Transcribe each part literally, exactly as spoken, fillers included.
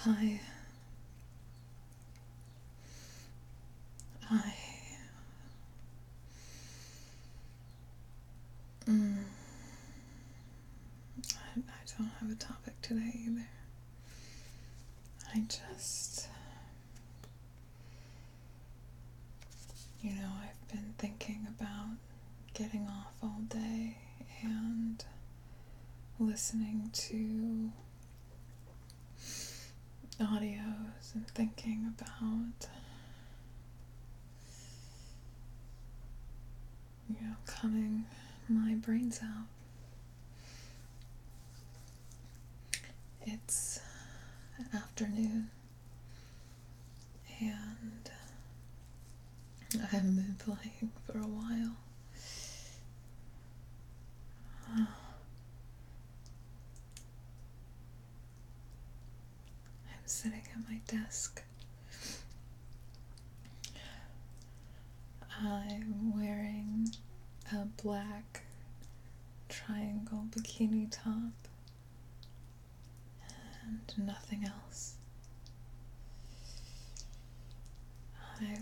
I, I, mm, I, I don't have a topic today either. I just, you know, I've been thinking about getting off all day and listening to audios and thinking about, you know, cutting my brains out. It's afternoon and I haven't been playing for a while. I'm sitting at my desk. I'm wearing a black triangle bikini top and nothing else. I've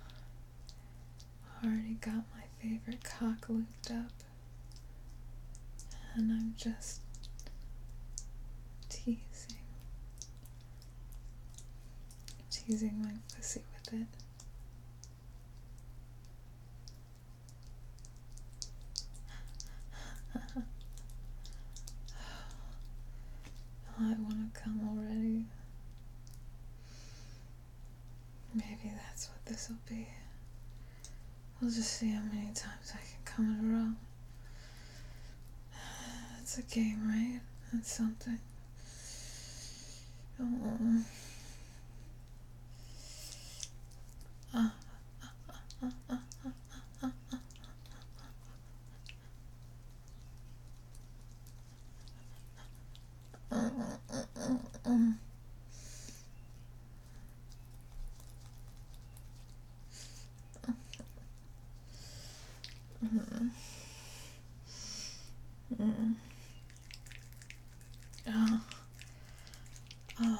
already got my favorite cock looped up and I'm just teasing, teasing my pussy with it. I want to come already. Maybe that's what this will be. We'll just see how many times I can come in a row. It's a game, right? That's something. Oh. Uh, uh, uh, uh, uh. Mm. Mm. Oh. Oh.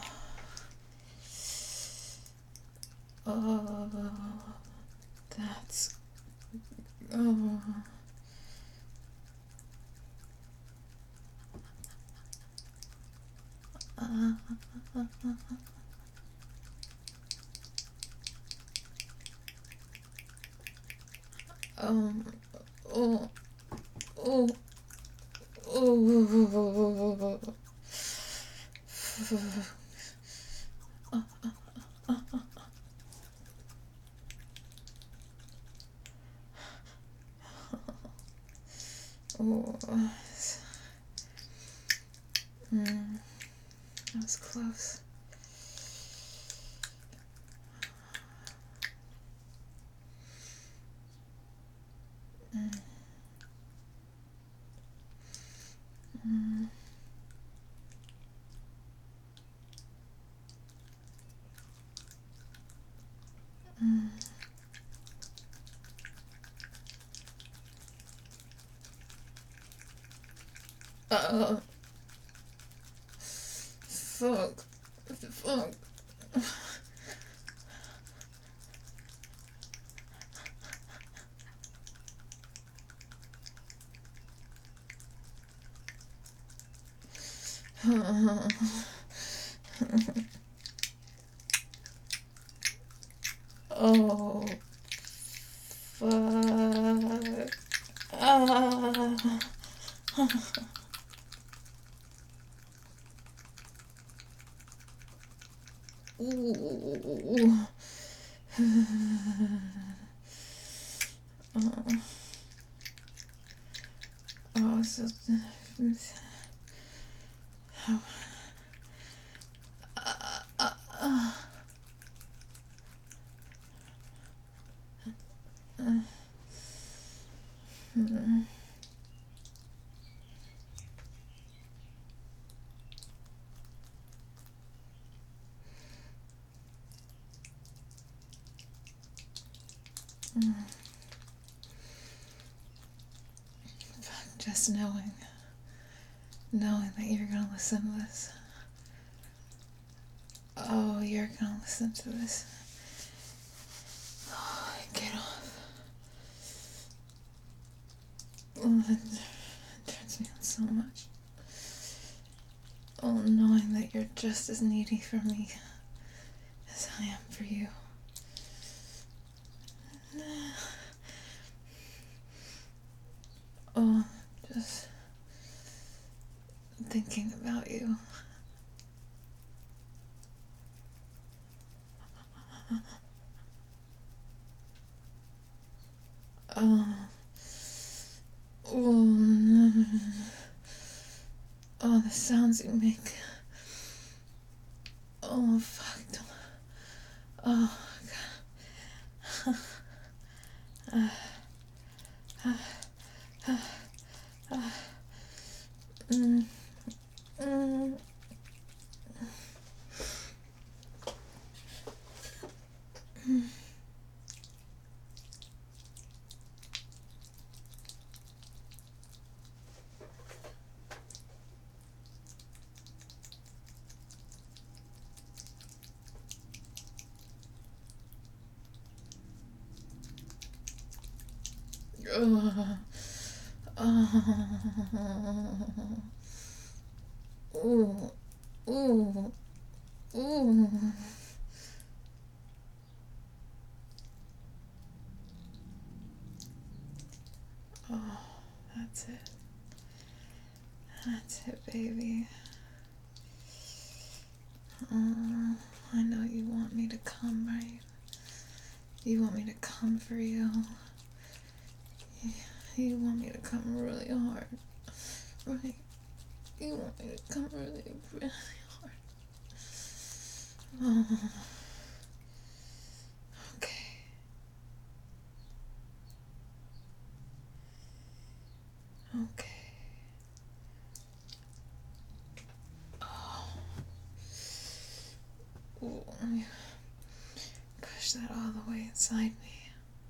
Oh. That's. Oh. Uh. Um. Oh. Oh. Oh. Oh. Mm. That was close. Mm. Mm. Mm. Uh, fuck. Fuck. Oh, fuck. Ah. Ooh. Oh, oh, so. Oh. Uh, uh, uh. Uh. Mm. Mm. Just knowing, knowing that you're gonna listen to this Oh, you're gonna listen to this. Oh, get off. Oh, it turns me on so much. Oh, knowing that you're just as needy for me as I am for you. Oh, just thinking about you. Oh, oh, oh, the sounds you make. Oh, fuck. Oh, God. Uh, uh, uh, uh, mm, mm. Oh, oh, ooh, ooh, ooh. Oh, that's it. That's it, baby. Oh, I know you want me to come, right? You want me to come for you. You want me to come really hard, right? You want me to come really, really hard. Oh, okay. Okay. Oh. Ooh, let me push that all the way inside me.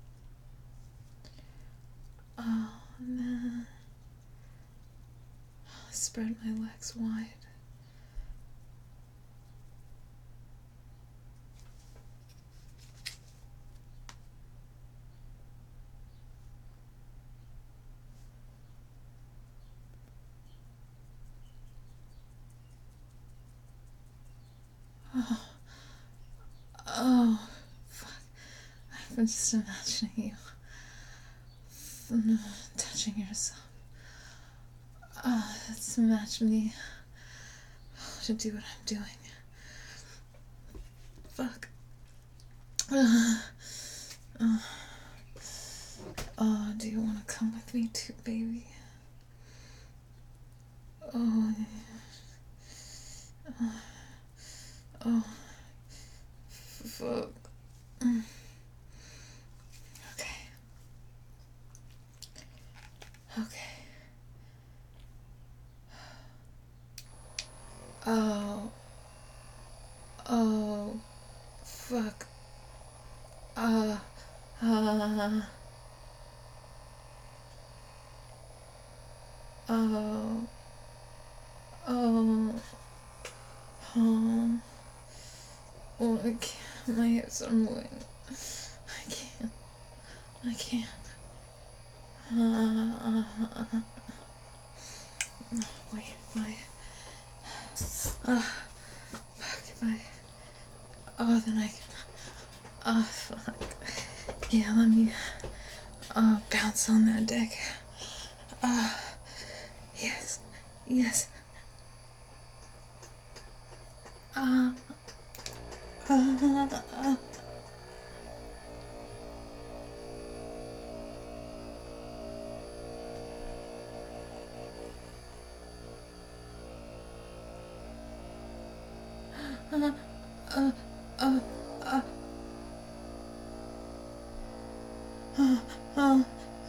Oh, and then spread my legs wide. Oh, oh, fuck. I've been just imagining you touching yourself. Oh, that's match me to do what I'm doing. Fuck. Uh, uh, oh, do you want to come with me too, baby? Oh, uh, oh, fuck. Mm. Okay. Okay. Oh. Oh. Fuck. Uh. Uh. Oh. Oh. Oh. Oh, I can't. My hips are moving. I can't. I can't. Uh, uh, uh, wait, my. Uh, fuck, if I. Oh, then I can. Oh, fuck. Yeah, let me. Uh, bounce on that deck. Uh, yes. Yes. Uh, uh, uh. Uh, uh, uh, uh, uh, uh.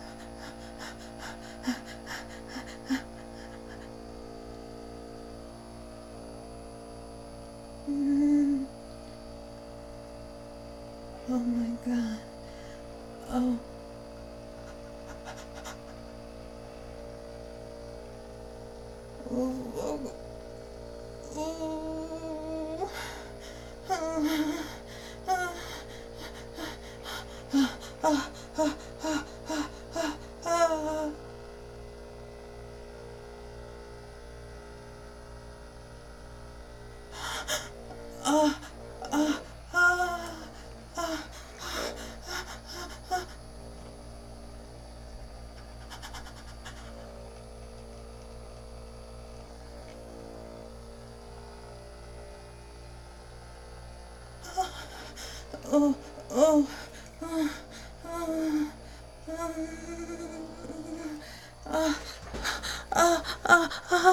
Mm. Oh my god. Oh. Oh. Oh. Oh. oh, oh, oh, oh, oh, oh, oh,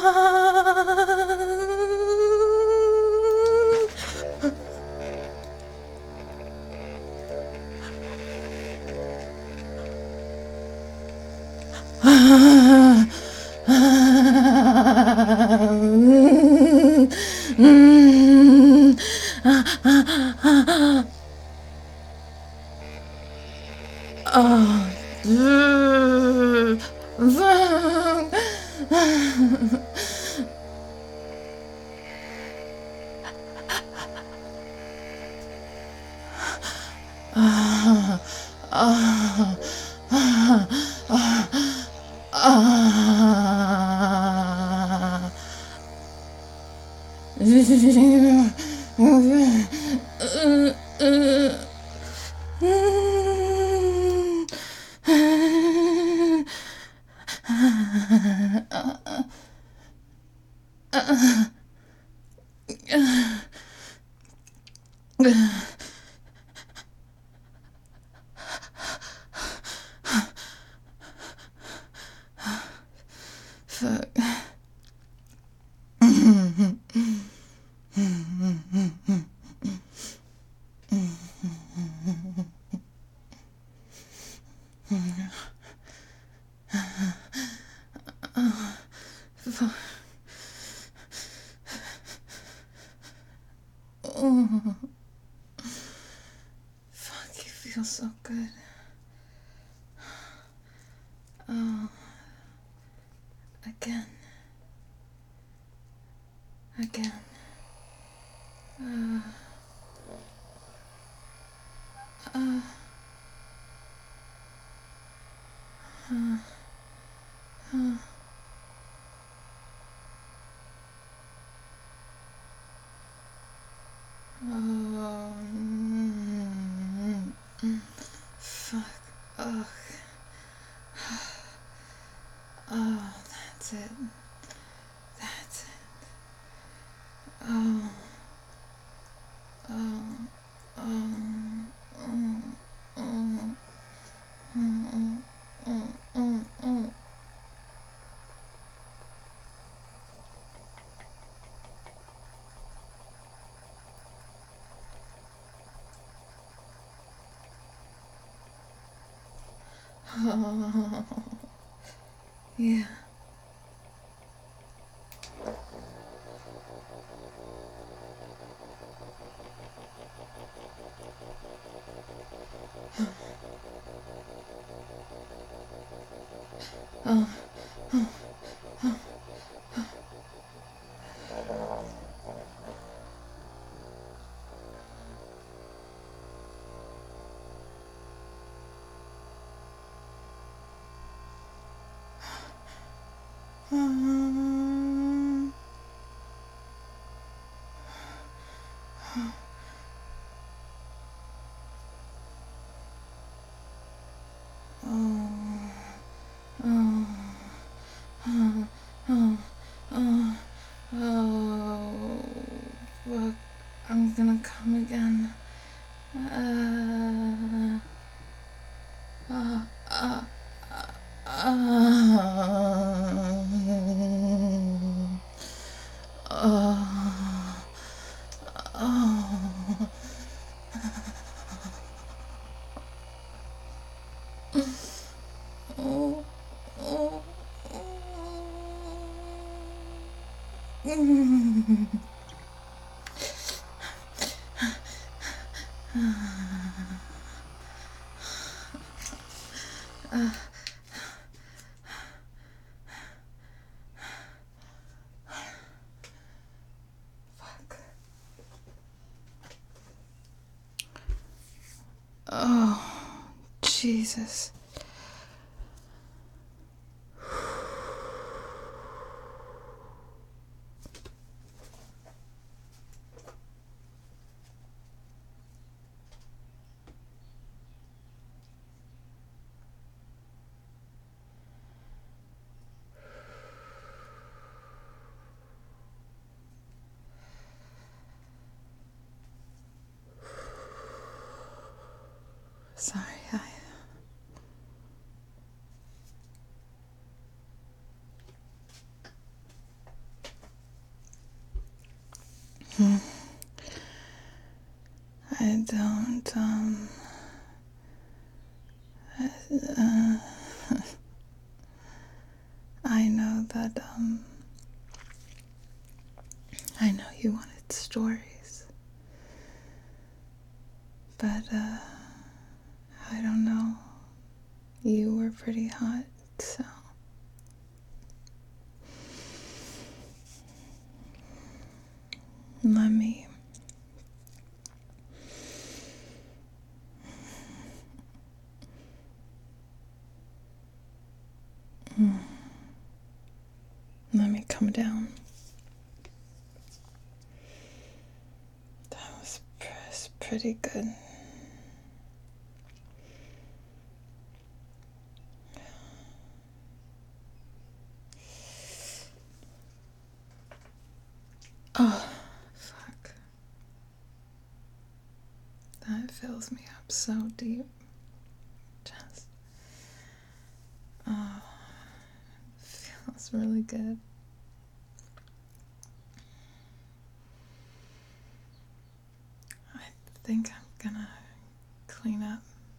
fuck. Oh, fuck, you feel so good. Oh, again. Again. Uh, uh, uh, uh. Oh, mm, mm, fuck. Oh, oh, that's it. That's it. Oh, oh, oh, oh, oh, oh, oh, oh, oh. Oh, yeah. Oh, oh, oh, oh, oh, oh, oh, oh, oh, fuck. I'm gonna come again. Uh, uh, uh, uh, uh, oh, oh, oh, oh. Fuck. Oh, Jesus. Sorry, I. Hmm. I don't, um. Uh, I know that, um. I know you wanted stories. But, uh. I don't know. You were pretty hot, so. Let me. Mm. Let me come down. That was pretty good. Oh, fuck. That fills me up so deep. Just. Oh, feels really good. I think I'm gonna clean up.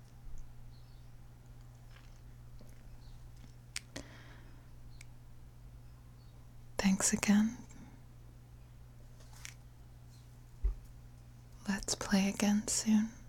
Thanks again. Let's play again soon.